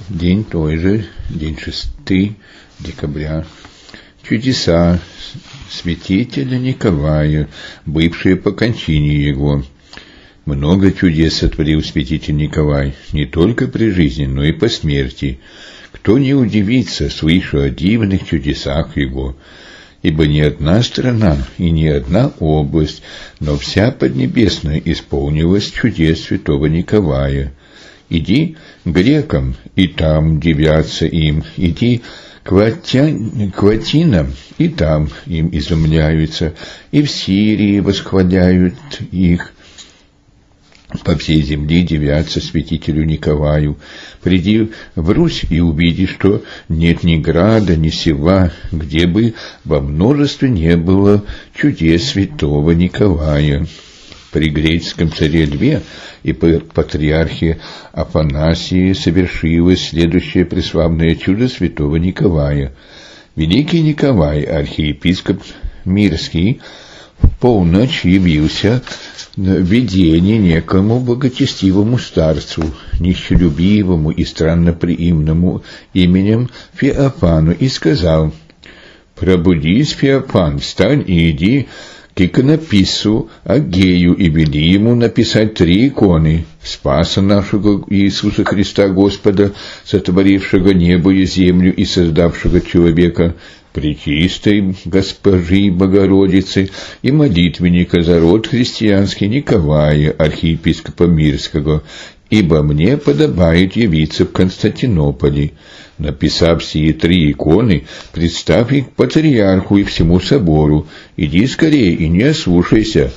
День той же, день 6 декабря. Чудеса святителя Николая, бывшие по кончине его. Много чудес сотворил святитель Николай, не только при жизни, но и по смерти. Кто не удивится, слыша о дивных чудесах его? Ибо ни одна страна и ни одна область, но вся Поднебесная исполнилась чудес святого Николая. Иди к грекам, и там дивятся им, иди к латинам, и там им изумляются, и в Сирии восхваляют их. По всей земле дивятся святителю Николаю. Приди в Русь и увиди, что нет ни града, ни села, где бы во множестве не было чудес святого Николая. При греческом царе Льве и патриархе Афанасии совершилось следующее преславное чудо святого Николая. Великий Николай, архиепископ Мирский, в полночь явился в видении некому благочестивому старцу, нищелюбивому и странноприимному именем Феофану, и сказал: «Пробудись, Феофан, встань и иди к иконописцу Агею и вели ему написать 3 иконы: Спаса нашего Иисуса Христа Господа, сотворившего небо и землю и создавшего человека, Пречистой Госпожи Богородицы и молитвенника за род христианский Николая, архиепископа Мирского, ибо мне подобает явиться в Константинополе. Написав сие 3 иконы, представь их патриарху и всему собору. Иди скорее и не ослушайся».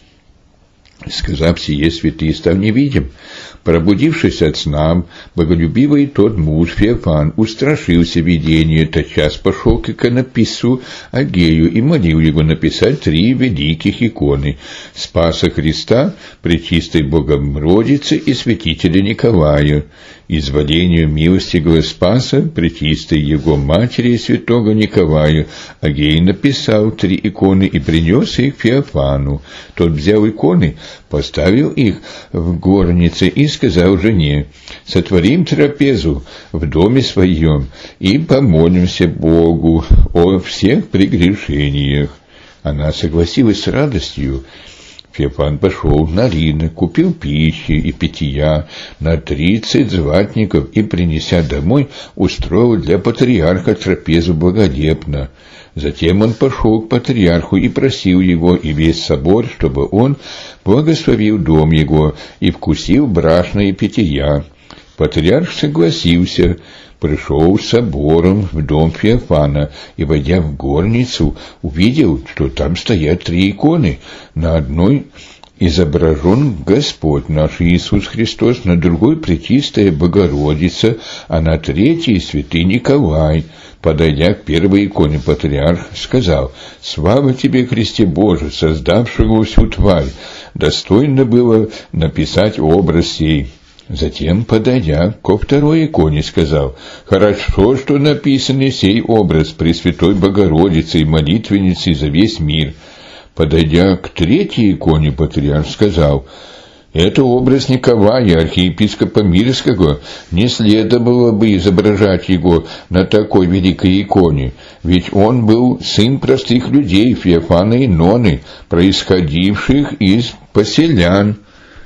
Сказав сие, святый стал невидим. Пробудившись от сна, боголюбивый тот муж Феофан устрашился видения, тотчас пошел к иконописцу Агею и молил его написать 3 великих иконы: Спаса Христа, Пречистой Богородицы и святителя Николая. Изволению милостивого Спаса, Пречистой его матери и святого Николая, Агей написал 3 иконы и принес их Феофану. Тот взял иконы, поставил их в горнице и сказал жене: «Сотворим трапезу в доме своем и помолимся Богу о всех прегрешениях». Она согласилась с радостью. Феофан пошел на рынок, купил пищи и питья на 30 златников и, принеся домой, устроил для патриарха трапезу благолепно. Затем он пошел к патриарху и просил его и весь собор, чтобы он благословил дом его и вкусил брашное питья. Патриарх согласился, пришел с собором в дом Феофана и, войдя в горницу, увидел, что там стоят 3 иконы. На одной изображен Господь наш Иисус Христос, на другой Пречистая Богородица, а на 3 святый Николай. Подойдя к первой иконе, патриарх сказал: «Слава тебе, Христе Боже, создавшего всю тварь! Достойно было написать образ сей». Затем, подойдя ко второй иконе, сказал: «Хорошо, что написан сей образ Пресвятой Богородицы и молитвенницы за весь мир». Подойдя к 3 иконе, патриарх сказал: «Это образ Николая, архиепископа Мирского, не следовало бы изображать его на такой великой иконе, ведь он был сын простых людей, Феофана и Ноны, происходивших из поселян».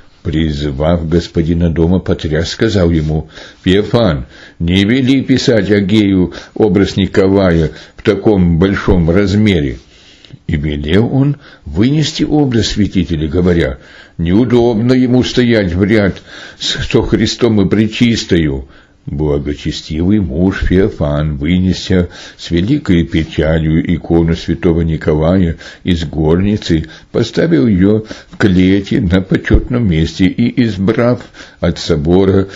Призвав господина дома, патриарх сказал ему: «Феофан, не вели писать Агею образ Николая в таком большом размере». И велел он вынести образ святителя, говоря: «Неудобно ему стоять в ряд со Христом и Пречистою». Благочестивый муж Феофан, вынеся с великой печалью икону святого Николая из горницы, поставил ее в клете на почетном месте и, избрав от собора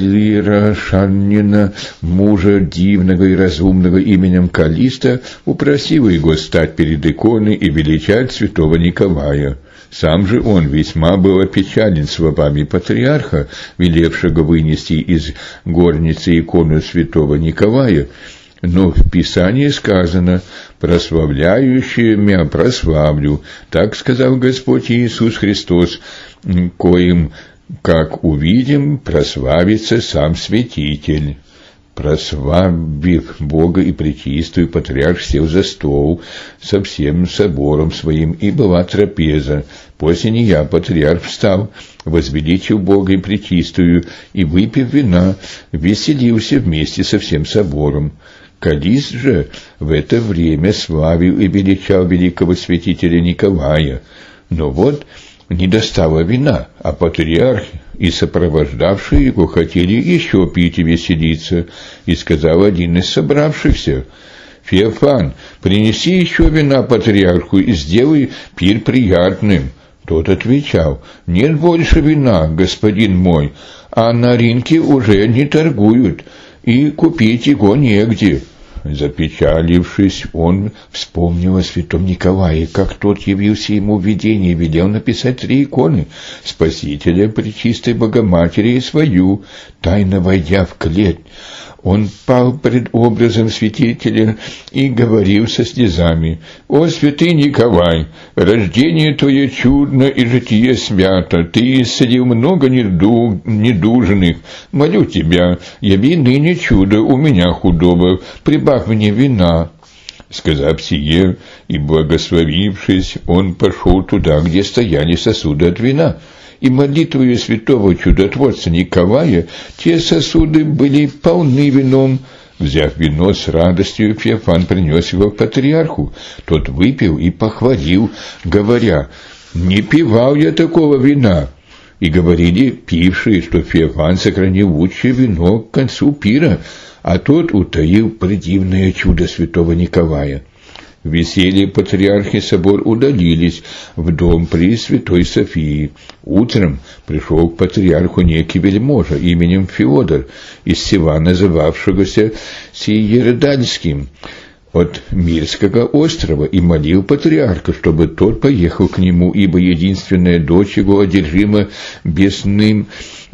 клирошанина, мужа дивного и разумного именем Каллиста, упросил его стать перед иконой и величать святого Николая. Сам же он весьма был опечален словами патриарха, велевшего вынести из горницы икону святого Николая, но в Писании сказано: «Прославляющие меня прославлю», так сказал Господь Иисус Христос, коим, как увидим, прославится сам святитель. Прославив Бога и Пречистую, патриарх сел за стол со всем собором своим, и была трапеза. После нея патриарх встал, возвеличил Бога и Пречистую, и, выпив вина, веселился вместе со всем собором. Калист же в это время славил и величал великого святителя Николая. Но вот не достало вина, а патриарх и сопровождавшие его хотели еще пить и веселиться, и сказал один из собравшихся: «Феофан, принеси еще вина патриарху и сделай пир приятным». Тот отвечал: «Нет больше вина, господин мой, а на рынке уже не торгуют, и купить его негде». Запечалившись, он вспомнил о святом Николае, как тот явился ему в видении и велел написать 3 иконы Спасителя, Пречистой Богоматери и свою. Тайно войдя в клеть, он пал пред образом святителя и говорил со слезами: «О, святый Николай, рождение твое чудно и житие свято, ты исцелил много недужных. Молю тебя, яви ныне чудо у меня худого, прибавь мне вина». Сказав сие и благословившись, он пошел туда, где стояли сосуды от вина. И молитвою святого чудотворца Николая те сосуды были полны вином. Взяв вино с радостью, Феофан принес его к патриарху. Тот выпил и похвалил, говоря: «Не пивал я такого вина». И говорили пившие, что Феофан сохранил лучшее вино к концу пира, а тот утаил предивное чудо святого Николая. В веселье патриарх и собор удалились в дом при Святой Софии. Утром пришел к патриарху некий вельможа именем Феодор из села, называвшегося Сиердальским, от Мирского острова, и молил патриарха, чтобы тот поехал к нему, ибо единственная дочь его одержима бесным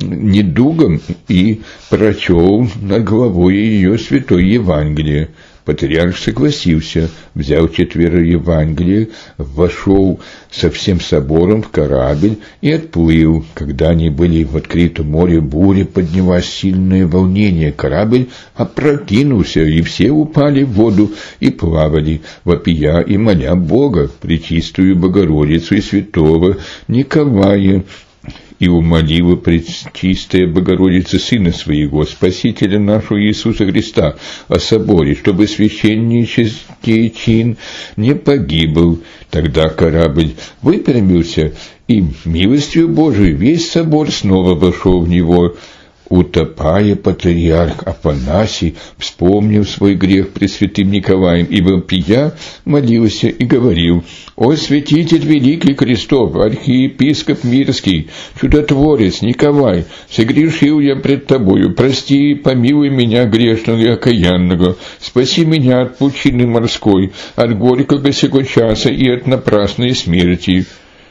недугом, и прочел над головой ее святое Евангелие. Патриарх согласился, взял 4 Евангелия, вошел со всем собором в корабль и отплыл. Когда они были в открытом море, буря поднялась, сильное волнение. Корабль опрокинулся, и все упали в воду и плавали, вопия и моля Бога, Пречистую Богородицу и святого Николая. И умолила Пречистая Богородица Сына Своего, Спасителя нашего Иисуса Христа, о соборе, чтобы священнический чин не погибл. Тогда корабль выпрямился, и милостью Божией весь собор снова вошел в него. Утопая, патриарх Афанасий вспомнил свой грех пред святым Николаем, и вопия молился и говорил: «О, святитель великий Христов, архиепископ Мирский, чудотворец Николай, согрешил я пред тобою, прости и помилуй меня, грешного и окаянного, спаси меня от пучины морской, от горького сего часа и от напрасной смерти».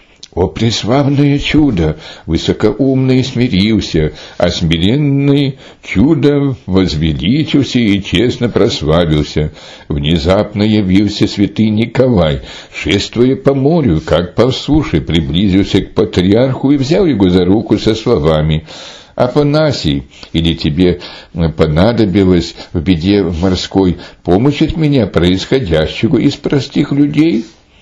О, преславное чудо! Высокоумный смирился, а смиренный чудо возвеличился и честно прославился. Внезапно явился святый Николай, шествуя по морю, как по суше, приблизился к патриарху и взял его за руку со словами: «Афанасий, или тебе понадобилось в беде морской помощь от меня, происходящего из простых людей?»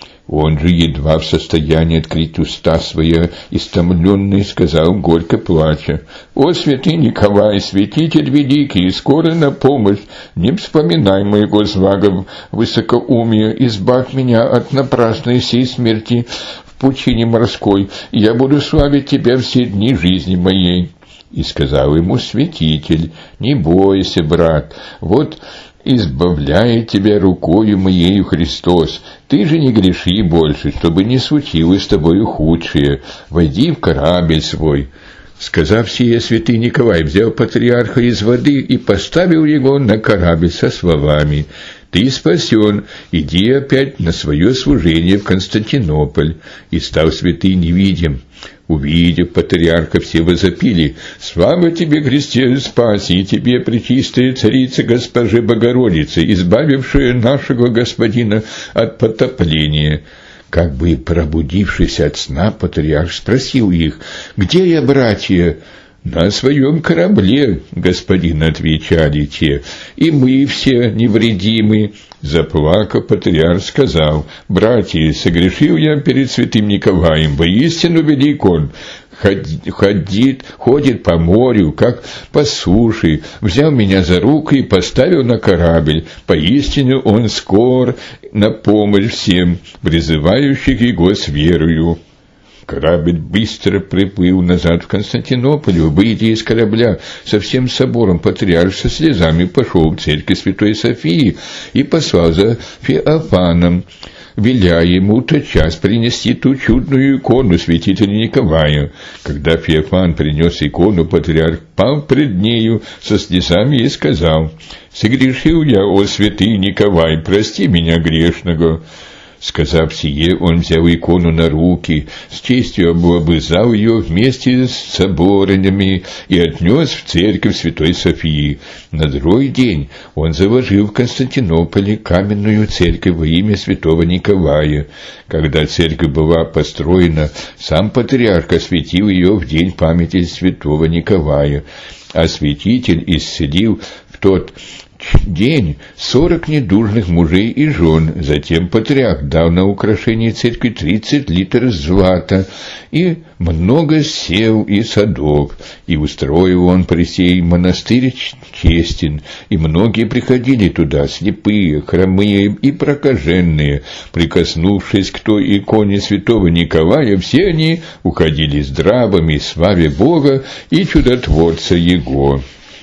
Он же, едва в состоянии открыть уста свои, истомленный, сказал, горько плача: «О, святый Николай, святитель великий, скоро на помощь, не вспоминай моего злого высокоумия, избавь меня от напрасной сей смерти в пучине морской, и я буду славить тебя все дни жизни моей». И сказал ему святитель: «Не бойся, брат, вот избавляет тебя рукою моею Христос. Ты же не греши больше, чтобы не случилось с тобою худшее. Войди в корабль свой». Сказав сие, святый Николай взял патриарха из воды и поставил его на корабль со словами: «Ты спасен, иди опять на свое служение в Константинополь». И стал святый невидим. Увидев патриарха, все возопили: «Слава тебе, Христе, спаси, и тебе, пречистая царица Госпожи Богородицы, избавившая нашего Господина от потопления». Как бы пробудившись от сна, патриарх спросил их: «Где я, братья?» «На своем корабле, господин», — отвечали те, — «и мы все невредимы». Заплакав, патриарх сказал: «Братья, согрешил я перед святым Николаем, воистину велик он, ходит по морю, как по суше, взял меня за руку и поставил на корабль. Поистину он скор на помощь всем, призывающих его с верою». Корабль быстро приплыл назад в Константинополь. Выйдя из корабля со всем собором, патриарх со слезами пошел в церковь Святой Софии и послал за Феофаном, веля ему тотчас принести ту чудную икону святителя Николая. Когда Феофан принес икону, патриарх пал пред нею со слезами и сказал: «Согрешил я, о святый Николай, прости меня грешного». Сказав сие, он взял икону на руки, с честью облобызал ее вместе с соборнями и отнес в церковь Святой Софии. На другой день он заложил в Константинополе каменную церковь во имя святого Николая. Когда церковь была построена, сам патриарх осветил ее в день памяти святого Николая, а святитель исцелил в тот день 40 недужных мужей и жен. Затем патриарх дал на украшение церкви 30 литров злата и много сел и садов, и устроил он при сей монастырь честен, и многие приходили туда, слепые, хромые и прокаженные. Прикоснувшись к той иконе святого Николая, все они уходили здравыми, славя Бога и чудотворца Его.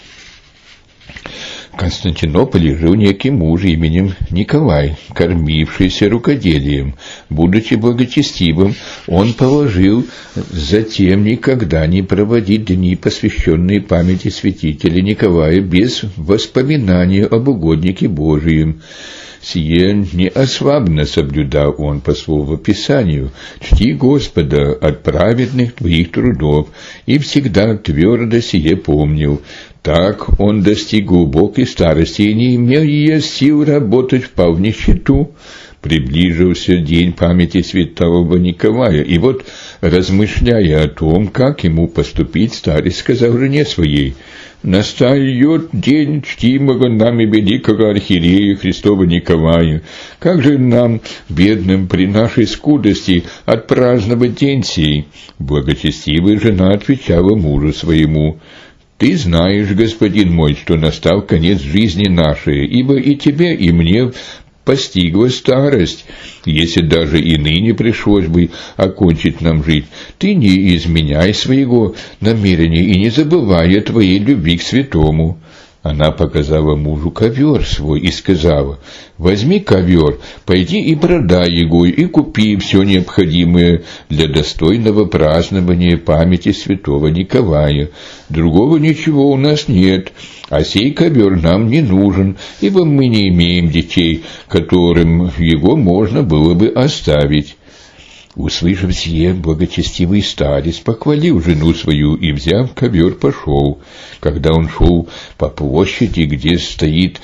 В Константинополе жил некий муж именем Николай, кормившийся рукоделием. Будучи благочестивым, он положил затем никогда не проводить дни, посвященные памяти святителя Николая, без воспоминания об угоднике Божием. Сие неослабно соблюдал он по слову Писанию: «Чти Господа от праведных твоих трудов», и всегда твердо сие помнил. Так он достиг глубокой старости и не имел сил работать, впал в нищету. Приближился день памяти святого Николая, и вот, размышляя о том, как ему поступить, старец сказал жене своей: «Настает день чтимого нами великого архиерея Христова Николая. Как же нам, бедным, при нашей скудости отпраздновать день сей?» Благочестивая жена отвечала мужу своему: «Ты знаешь, господин мой, что настал конец жизни нашей, ибо и тебе, и мне постигла старость. Если даже и ныне пришлось бы окончить нам жить, ты не изменяй своего намерения и не забывай о твоей любви к святому». Она показала мужу ковер свой и сказала: «Возьми ковер, пойди и продай его, и купи все необходимое для достойного празднования памяти святого Николая. Другого ничего у нас нет, а сей ковер нам не нужен, ибо мы не имеем детей, которым его можно было бы оставить». Услышав сие, благочестивый старец похвалил жену свою и, взяв ковер, пошел. Когда он шел по площади, где стоит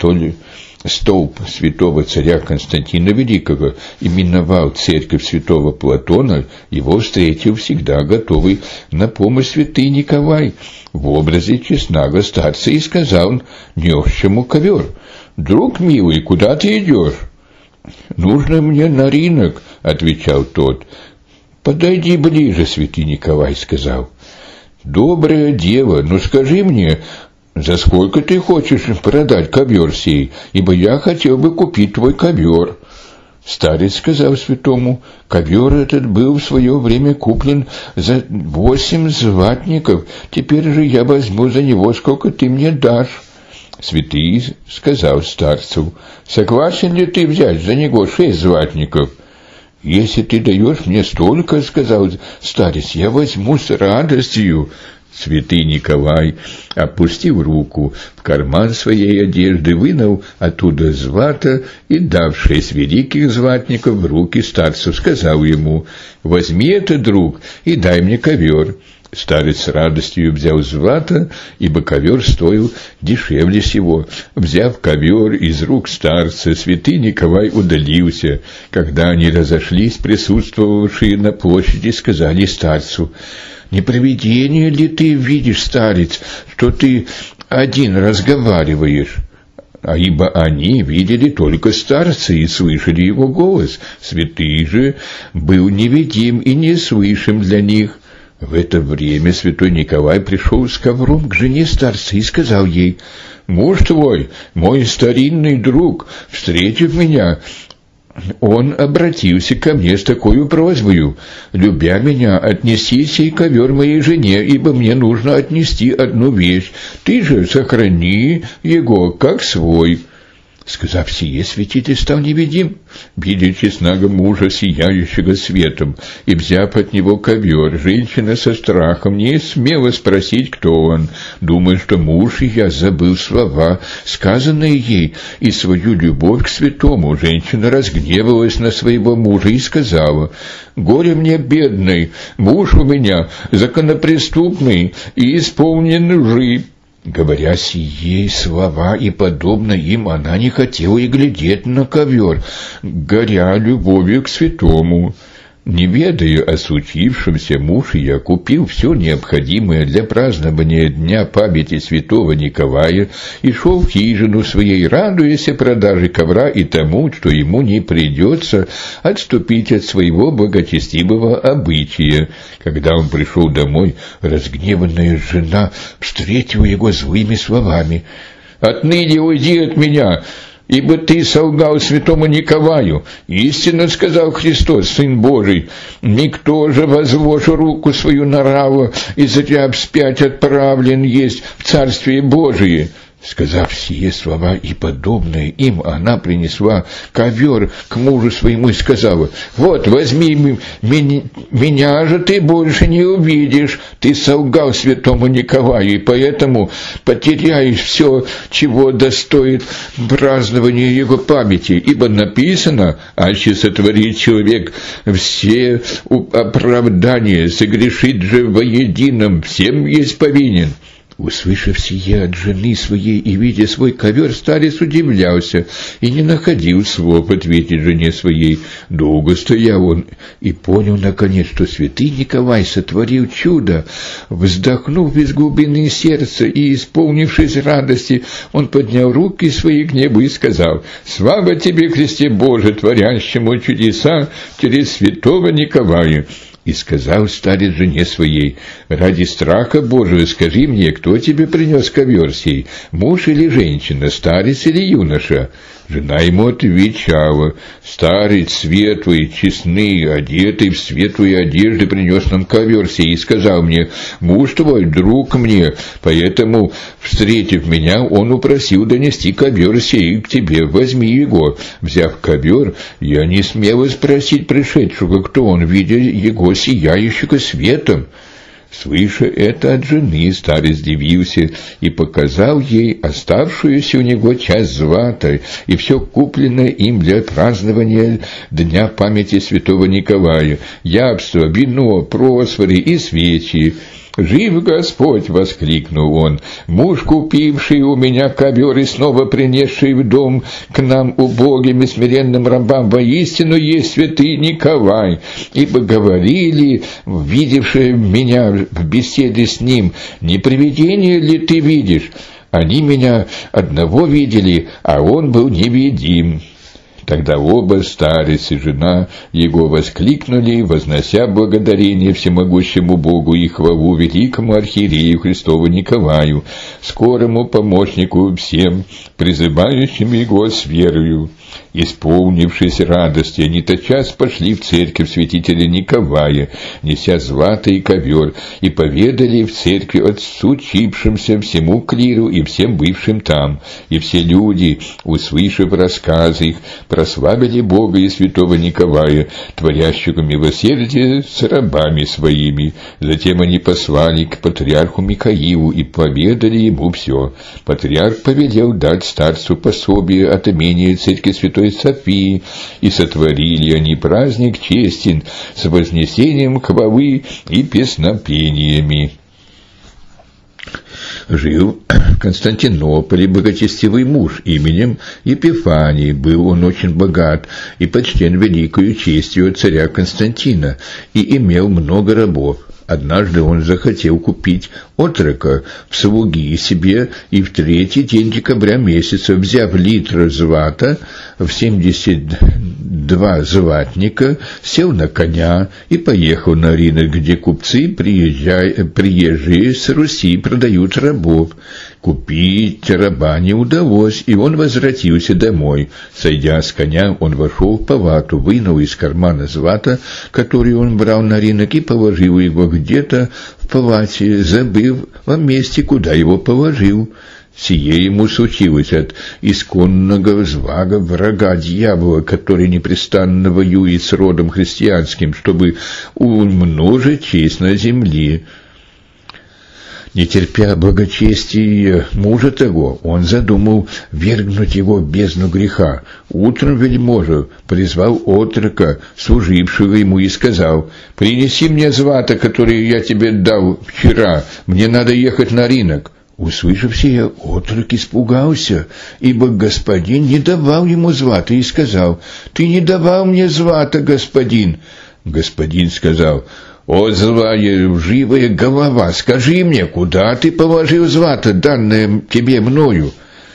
столб святого царя Константина Великого, и миновал церковь святого Платона, его встретил всегда готовый на помощь святый Николай в образе честного старца и сказал несшему ковер: «Друг милый, куда ты идешь?» «Нужно мне на рынок», — отвечал тот. «Подойди ближе, святый Николай», — сказал. «Добрая дева, но скажи мне, за сколько ты хочешь продать ковер сей, ибо я хотел бы купить твой ковер». Старец сказал святому: «Ковер этот был в свое время куплен за 8 златников, теперь же я возьму за него, сколько ты мне дашь». Святый сказал старцу: «Согласен ли ты взять за него 6 златников?» «Если ты даешь мне столько, — сказал старец, — я возьму с радостью». Святый Николай, опустив руку в карман своей одежды, вынул оттуда злато и, дав 6 великих златников в руки старцу, сказал ему: «Возьми это, друг, и дай мне ковер». Старец с радостью взял злато, ибо ковер стоил дешевле сего. Взяв ковер из рук старца, святый Николай удалился. Когда они разошлись, присутствовавшие на площади сказали старцу: «Не провидение ли ты видишь, старец, что ты один разговариваешь?» А ибо они видели только старца и слышали его голос. Святый же был невидим и неслышим для них. В это время святой Николай пришел с ковром к жене старца и сказал ей: «Муж твой, мой старинный друг, встретив меня, он обратился ко мне с такой просьбою: любя меня, отнеси сей ковер моей жене, ибо мне нужно отнести одну вещь. Ты же сохрани его, как свой». Сказав сие, святитель стал невидим, видя честного мужа, сияющего светом, и, взяв от него ковер, женщина со страхом не смела спросить, кто он, думая, что муж ее забыл слова, сказанные ей, и свою любовь к святому. Женщина разгневалась на своего мужа и сказала: «Горе мне, бедный, муж у меня законопреступный и исполнен лжи». Говоря сие слова и подобно им, она не хотела и глядеть на ковер, горя любовью к святому. Не ведая о случившемся, муж ее купил все необходимое для празднования Дня памяти святого Николая и шел в хижину своей, радуясь продаже ковра и тому, что ему не придется отступить от своего благочестивого обычая. Когда он пришел домой, разгневанная жена встретила его злыми словами: «Отныне уйди от меня, ибо ты солгал святому Николаю. Истинно сказал Христос, Сын Божий: никто же, возложа руку свою на раба, и зря вспять отправлен есть в Царствие Божие». Сказав сие слова и подобное им, она принесла ковер к мужу своему и сказала: «Вот, возьми меня же ты больше не увидишь. Ты солгал святому Николаю, и поэтому потеряешь все, чего достоит празднования его памяти. Ибо написано: аще сотворит человек все оправдания, согрешит же воедином, всем есть повинен». Услышав сие от жены своей и видя свой ковер, старец удивлялся и не находил слов ответить жене своей. Долго стоял он и понял, наконец, что святый Николай сотворил чудо. Вздохнув из глубины сердца и исполнившись радости, он поднял руки свои к небу и сказал: «Слава тебе, Христе Боже, творящему чудеса через святого Николая». И сказал старец жене своей: «Ради страха Божия скажи мне, кто тебе принес ковер сей, муж или женщина, старец или юноша?» Жена ему отвечала: «Старец светлый, честный, одетый в светлые одежды, принес нам ковер сей и сказал мне: муж твой друг мне, поэтому, встретив меня, он упросил донести ковер сей к тебе, возьми его». Взяв ковер, я не смела спросить пришедшего, кто он, видя его сияющего светом. Слыша это от жены, старец дивился и показал ей оставшуюся у него часть злата и все купленное им для празднования Дня памяти святого Николая: явство, вино, просфоры и свечи. «Жив Господь!» — воскликнул он. «Муж, купивший у меня ковер и снова принесший в дом к нам убогим и смиренным рабам, воистину есть святый Николай. Ибо говорили, видевшие меня в беседе с ним: не привидение ли ты видишь? Они меня одного видели, а он был невидим». Тогда оба, старец и жена его, воскликнули, вознося благодарение всемогущему Богу и хвалу великому архиерею Христову Николаю, скорому помощнику всем, призывающим его с верою. Исполнившись радости, они тотчас пошли в церковь святителя Николая, неся злато и ковер, и поведали в церкви о случившемся всему клиру и всем бывшим там. И все люди, услышав рассказы их, прославили Бога и святого Николая, творящего милосердие с рабами своими. Затем они послали к патриарху Михаилу и поведали ему все. Патриарх повелел дать старцу пособие от имения церкви Святой Софии, и сотворили они праздник честен с вознесением хвалы и песнопениями. Жил в Константинополе благочестивый муж именем Епифаний. Был он очень богат и почтен великою честью царя Константина, и имел много рабов. Однажды он захотел купить отрока в слуги себе, и в 3-й день декабря месяца, взяв литр злата в 72 златника, сел на коня и поехал на рынок, где купцы, приезжие с Руси, продают рабов. Купить раба не удалось, и он возвратился домой. Сойдя с коня, он вошел в палату, вынул из кармана злато, который он брал на рынок, и положил его где-то в палате, забыв о месте, куда его положил. Сие ему случилось от исконного звага врага дьявола, который непрестанно воюет с родом христианским, чтобы умножить честь на земле. Не терпя благочестия мужа того, он задумал вергнуть его в бездну греха. Утром вельможа призвал отрока, служившего ему, и сказал: «Принеси мне злато, которое я тебе дал вчера, мне надо ехать на рынок». Услышав сие, отрок испугался, ибо господин не давал ему злата, и сказал: «Ты не давал мне злата, господин». Господин сказал: «О, злая лживая голова, скажи мне, куда ты положил злато, данное тебе мною?»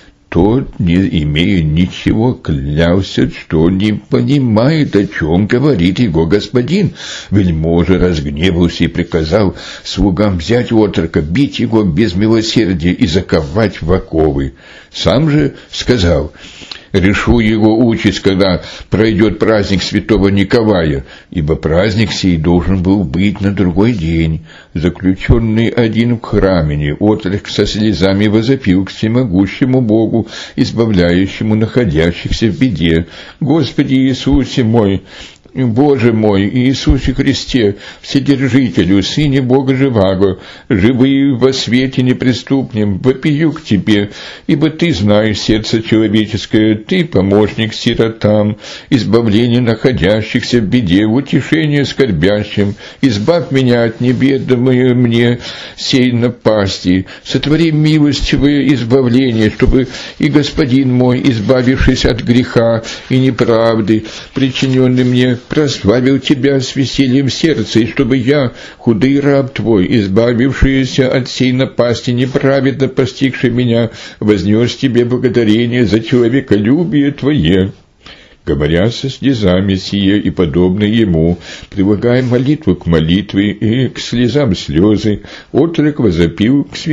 Тот, не имея ничего, клялся, что не понимает, о чем говорит его господин. Вельможа разгневался и приказал слугам взять отрока, бить его без милосердия и заковать в оковы. Сам же сказал: «Решу его участь, когда пройдет праздник святого Николая, ибо праздник сей должен был быть на другой день». Заключенный один в храме, отрок со слезами возопил к всемогущему Богу, избавляющему находящихся в беде: «Господи Иисусе мой, Боже мой, Иисусе Христе, Вседержителю, Сыне Бога Живаго, живые во свете неприступнем, вопию к Тебе, ибо Ты знаешь сердце человеческое, Ты помощник сиротам, избавление находящихся в беде, утешение скорбящим, избавь меня от неведомой мне сей напасти, сотвори милостивое избавление, чтобы и Господин мой, избавившись от греха и неправды, причиненный мне, прославил Тебя с весельем сердца, и чтобы я, худый раб Твой, избавившийся от сей напасти, неправедно постигший меня, вознес Тебе благодарение за человеколюбие Твое». Говоря со слезами сие и подобное ему, прилагая молитву к молитве и к слезам слезы, отрок возопил к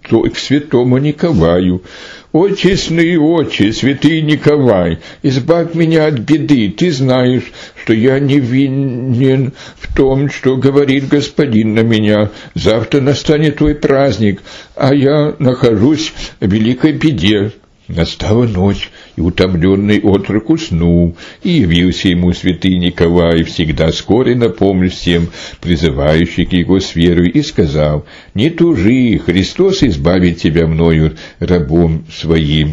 святому Николаю: «О, честный отче, святый Николай, избавь меня от беды, ты знаешь, что я невинен в том, что говорит господин на меня. Завтра настанет твой праздник, а я нахожусь в великой беде». Настала ночь, и утомленный отрок уснул, и явился ему святый Николай, всегда скорый на помощь всем, призывающих его с верой, и сказал: «Не тужи, Христос избавит тебя мною, рабом своим».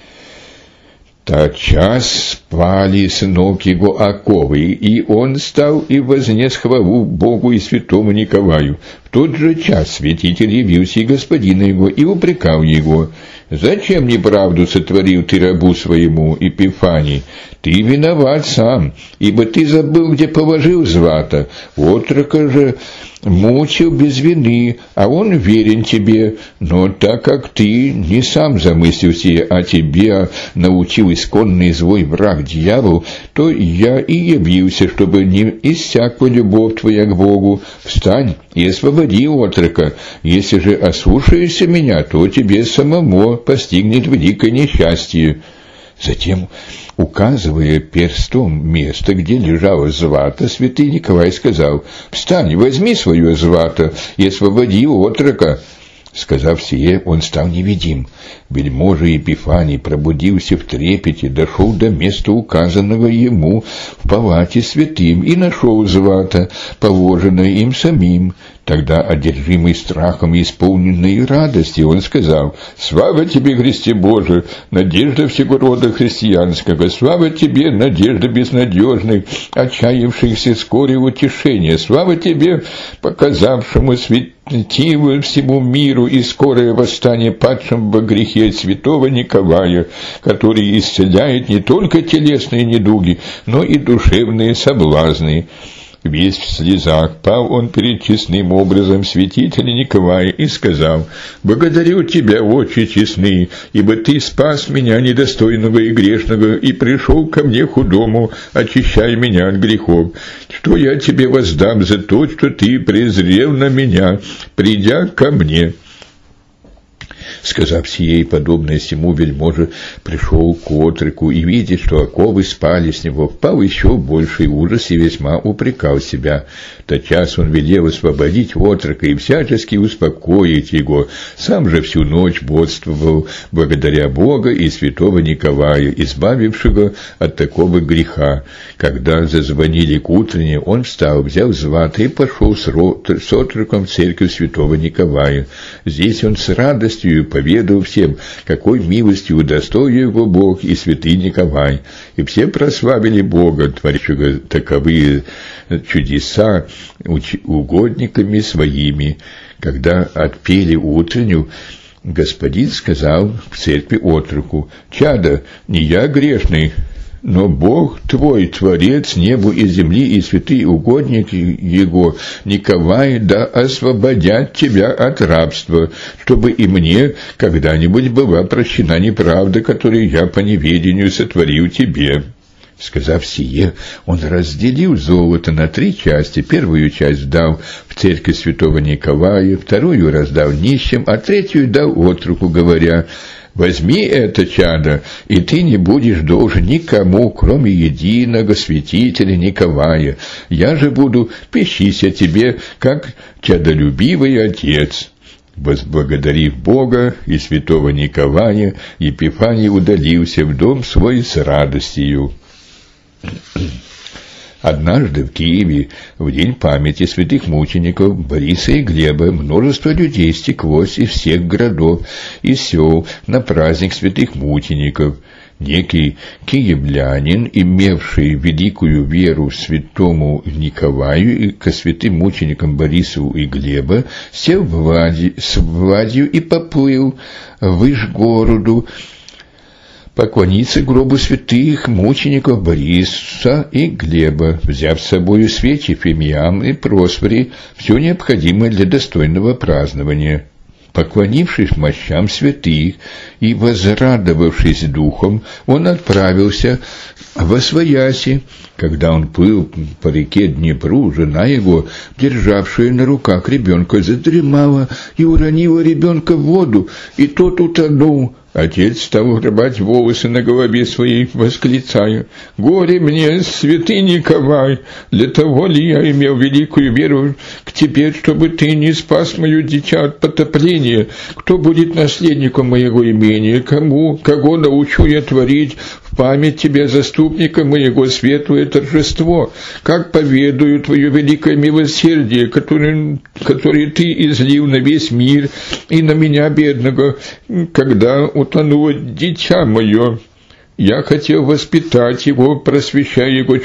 Тотчас спали с ног его оковы, и он стал и вознес хвалу Богу и святому Николаю. В тот же час святитель явился и господину его, и упрекал его: «Зачем неправду сотворил ты рабу своему, Епифаний? Ты виноват сам, ибо ты забыл, где положил злато. Отрока же мучил без вины, а он верен тебе. Но так как ты не сам замыслил сие, а тебе научил исконный злой враг дьявол, то я и явился, чтобы не иссякла любовь твоя к Богу. Встань и освободи отрока. Если же ослушаешься меня, то тебе самому постигнет великое несчастье». Затем, указывая перстом место, где лежало злато, святый Николай сказал: «Встань, возьми свое злато и освободи отрока». Сказав сие, он стал невидим. Вельможа Епифаний пробудился в трепете, дошел до места, указанного ему в палате святым, и нашел злато, положенное им самим. Тогда, одержимый страхом и исполненной радости, он сказал: «Слава тебе, Христе Боже, надежда всего рода христианского! Слава тебе, надежда безнадежных, отчаявшихся скорее утешения! Слава тебе, показавшему светило всему миру и скорое восстание падшим во грехе святого Николая, который исцеляет не только телесные недуги, но и душевные соблазны». Весь в слезах пал он перед честным образом святителя Николая и сказал: «Благодарю тебя, Отче честный, ибо ты спас меня, недостойного и грешного, и пришел ко мне худому, очищай меня от грехов. Что я тебе воздам за то, что ты презрел на меня, придя ко мне?» Сказав сие и подобное сему, вельможа пришел к отроку и, видя, что оковы спали с него, впал еще в больший ужас и весьма упрекал себя. Тотчас он велел освободить отрока и всячески успокоить его. Сам же всю ночь бодствовал, благодаря Бога и святого Николая, избавившего от такого греха. Когда зазвонили к утренне, он встал, взял злато и пошел с отроком в церковь святого Николая. Здесь он с радостью поведал всем, какой милостью удостоил его Бог и святый Николай. И все прославили Бога, творящего таковые чудеса, угодниками своими. Когда отпели утреннюю, господин сказал в церкви отроку: «Чадо, не я грешный, но Бог твой, Творец небу и земли, и святый угодник Его, Николай, да освободят тебя от рабства, чтобы и мне когда-нибудь была прощена неправда, которую я по неведению сотворил тебе». Сказав сие, он разделил золото на 3 части. Первую часть дал в церковь святого Николая, вторую раздал нищим, а третью дал отроку, говоря: «Возьми это, чадо, и ты не будешь должен никому, кроме единого святителя Николая. Я же буду печься тебе, как чадолюбивый отец». Возблагодарив Бога и святого Николая, Епифаний удалился в дом свой с радостью. Однажды в Киеве, в день памяти святых мучеников Бориса и Глеба, множество людей стеклось из всех городов и сел на праздник святых мучеников. Некий киевлянин, имевший великую веру святому Николаю и ко святым мученикам Борису и Глеба, сел с ладью и поплыл в Ижгороду поклониться гробу святых мучеников Бориса и Глеба, взяв с собою свечи, фимиам и просфори, все необходимое для достойного празднования. Поклонившись мощам святых и возрадовавшись духом, он отправился восвояси. Когда он плыл по реке Днепру, жена его, державшая на руках ребенка, задремала и уронила ребенка в воду, и тот утонул. Отец стал рвать волосы на голове своей, восклицая: «Горе мне, святый Николай! Для того ли я имел великую веру к тебе, чтобы ты не спас мое дитя от потопления? Кто будет наследником моего имения? Кого научу я творить в память тебе, заступника моего, светлое торжество? Как поведаю твое великое милосердие, которое ты излил на весь мир и на меня, бедного, когда утонуло дитя мое? Я хотел воспитать его, просвещая его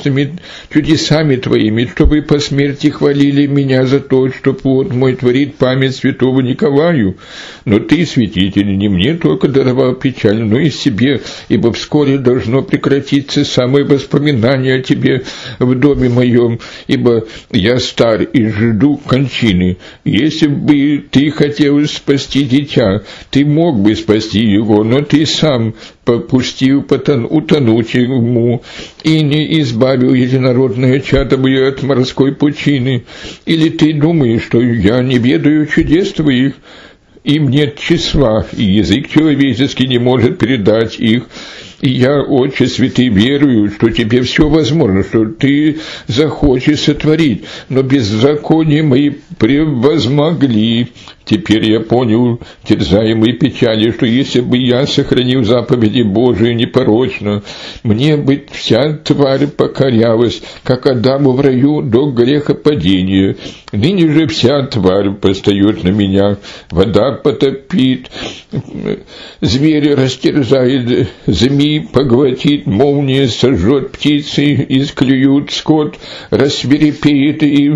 чудесами твоими, чтобы по смерти хвалили меня за то, что плод мой творит память святого Николаю. Но ты, святитель, не мне только даровал печаль, но и себе, ибо вскоре должно прекратиться самое воспоминание о тебе в доме моем, ибо я стар и жду кончины. Если бы ты хотел спасти дитя, ты мог бы спасти его, но ты сам попустил утонуть ему и не избавил единородное чадо мое от морской пучины. Или ты думаешь, что я не ведаю чудес твоих? Им нет числа, и язык человеческий не может передать их. И я, Отче святый, верую, что тебе все возможно, что ты захочешь сотворить, но беззакония мои превозмогли Теперь я понял, терзаемый печалью, что если бы я сохранил заповеди Божии непорочно, мне бы вся тварь покорялась, как Адаму в раю до грехопадения. Ныне же вся тварь постает на меня, вода потопит, зверь растерзает, змей поглотит, молния сожжет, птицы исклюют, скот рассвирепеет и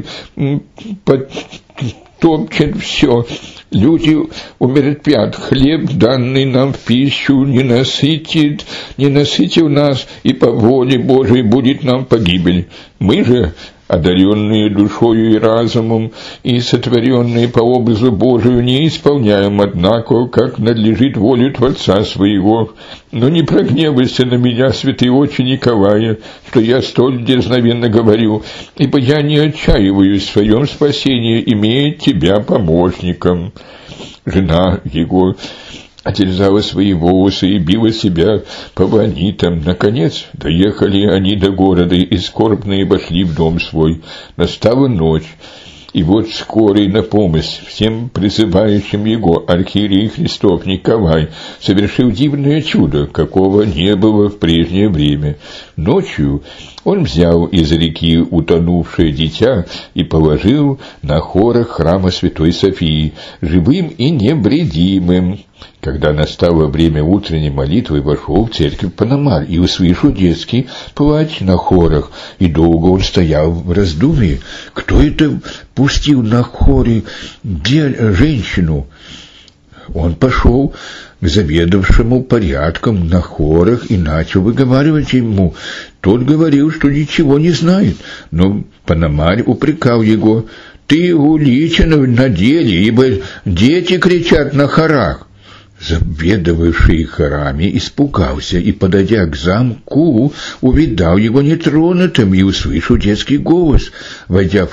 топчет все. Люди умертвят, хлеб, данный нам в пищу, не насытил нас, и по воле Божией будет нам погибель. Мы же, одаренные душою и разумом, и сотворенные по образу Божию, не исполняем, однако, как надлежит волю Творца своего. Но не прогневайся на меня, святый отче Николая, что я столь дерзновенно говорю, ибо я не отчаиваюсь в своем спасении, имея тебя помощником». Жена его отрезала свои волосы и била себя по ванитам. Наконец, доехали они до города, и скорбные вошли в дом свой. Настала ночь, и вот скорый на помощь всем призывающим его архиерей Христов Николай совершил дивное чудо, какого не было в прежнее время. Ночью он взял из реки утонувшее дитя и положил на хорах храма Святой Софии, живым и невредимым. Когда настало время утренней молитвы, вошел в церковь Пономарь и услышал детский плач на хорах, и долго он стоял в раздумье. Кто это пустил на хоре женщину? Он пошел к заведовавшему порядком на хорах и начал выговаривать ему. Тот говорил, что ничего не знает, но Пономарь упрекал его: «Ты уличен на деле, ибо дети кричат на хорах». Заведовавший хорами испугался и, подойдя к замку, увидал его нетронутым и услышал детский голос. Войдя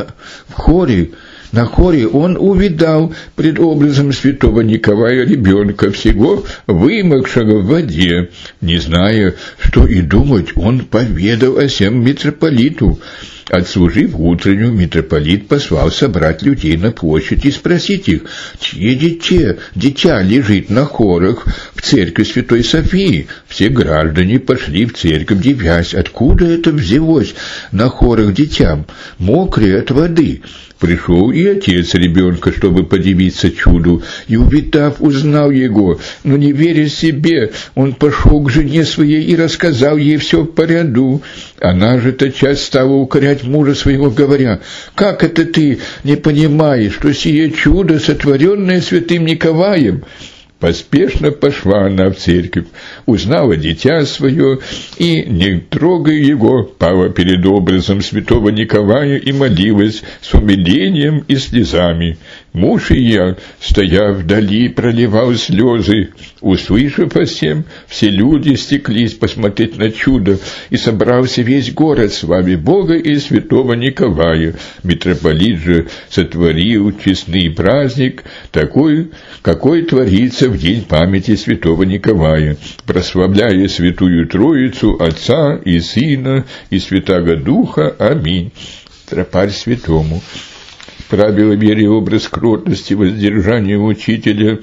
на хоре он увидал пред образом святого Николая ребенка, всего вымокшего в воде. Не зная, что и думать, он поведал о сем митрополиту. Отслужив утреннюю, митрополит послал собрать людей на площадь и спросить их, чье дитя лежит на хорах в церкви Святой Софии. Все граждане пошли в церковь, дивясь, откуда это взялось на хорах дитя, мокрые от воды. Пришел и отец ребенка, чтобы подивиться чуду, и, увидав, узнал его, но, не веря себе, он пошел к жене своей и рассказал ей все по ряду. Она же тотчас стала укорять мужа своего, говоря: «Как это ты не понимаешь, что сие чудо, сотворенное святым Николаем?» Поспешно пошла она в церковь, узнала дитя свое и, не трогая его, пала перед образом святого Николая и молилась с умилением и слезами. Муж ее, стоя вдали, проливал слезы. Услышав о сем, все люди стеклись посмотреть на чудо, и собрался весь город славе Бога и святого Николая. Митрополит же сотворил честный праздник, такой, какой творится в день памяти святого Николая, прославляя Святую Троицу, Отца и Сына и Святаго Духа. Аминь. Тропарь святому. Правило веры и образ кротости, воздержания учителя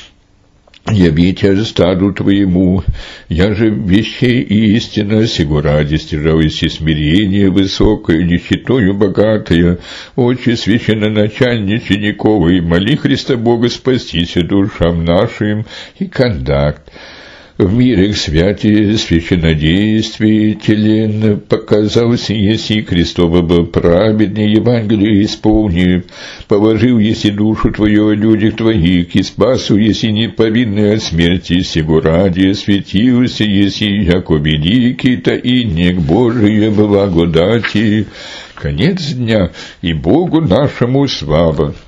явите стаду твоему, я же вещей и истина, сего ради стяжалось и смирение высокое, нищетою богатое, отче священноначальничениковый, моли Христа Бога спастися душам нашим и контакт. В мире к святи священнодействителен показался, еси Христово был праведный, Евангелие исполнив, положил еси душу твою о людях твоих, и спасу еси неповинный от смерти, сего ради светился еси, яко великий таинник Божия благодати. Конец дня, и Богу нашему слава.